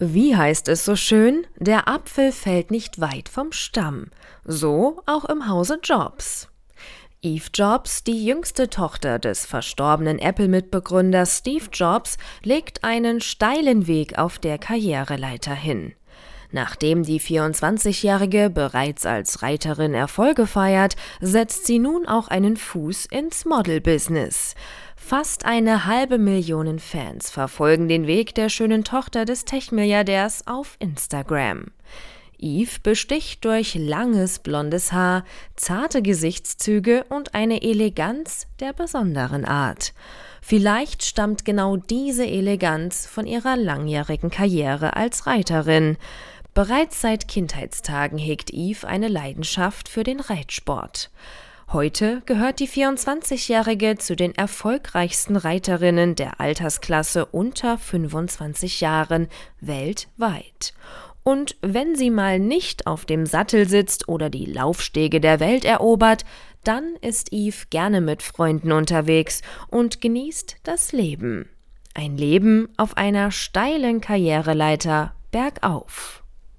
Wie heißt es so schön? Der Apfel fällt nicht weit vom Stamm. So auch im Hause Jobs. Eve Jobs, die jüngste Tochter des verstorbenen Apple-Mitbegründers Steve Jobs, legt einen steilen Weg auf der Karriereleiter hin. Nachdem die 24-Jährige bereits als Reiterin Erfolge feiert, setzt sie nun auch einen Fuß ins Model-Business. Fast 500.000 Fans verfolgen den Weg der schönen Tochter des Tech-Milliardärs auf Instagram. Eve besticht durch langes blondes Haar, zarte Gesichtszüge und eine Eleganz der besonderen Art. Vielleicht stammt genau diese Eleganz von ihrer langjährigen Karriere als Reiterin. Bereits seit Kindheitstagen hegt Eve eine Leidenschaft für den Reitsport. Heute gehört die 24-Jährige zu den erfolgreichsten Reiterinnen der Altersklasse unter 25 Jahren weltweit. Und wenn sie mal nicht auf dem Sattel sitzt oder die Laufstege der Welt erobert, dann ist Eve gerne mit Freunden unterwegs und genießt das Leben. Ein Leben auf einer steilen Karriereleiter bergauf.